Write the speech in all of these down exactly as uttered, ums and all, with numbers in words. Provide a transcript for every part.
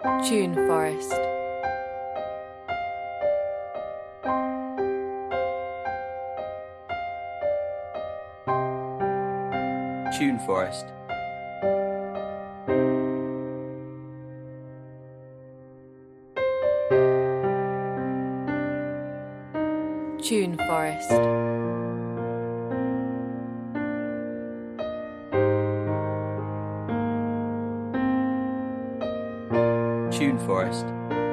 Tune Forest. Tune Forest. Tune Forest. Tune Forest.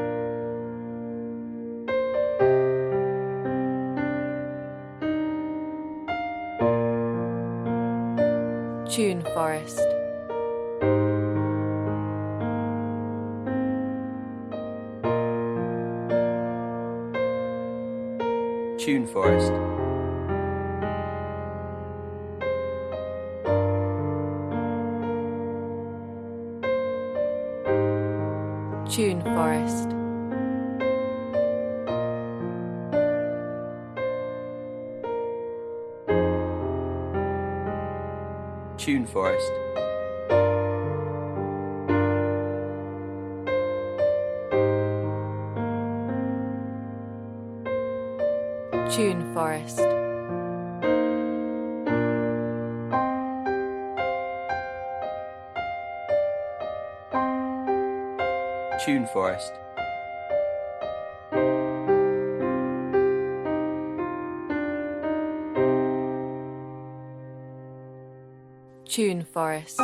Tune Forest. Tune Forest. Tune Forest. Tune Forest. Tune Forest. Tune Forest. Tune Forest.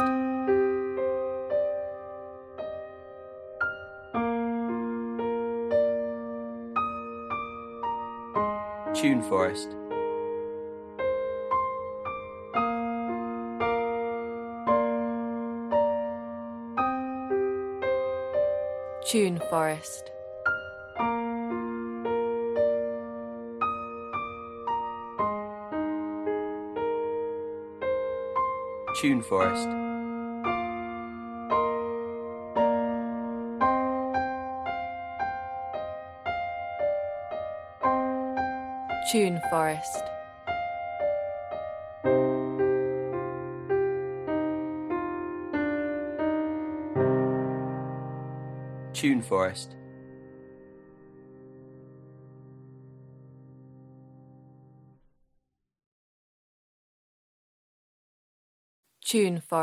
Tune Forest. Tune Forest. Tune Forest. Tune Forest. Tune Forest. Tune Forest.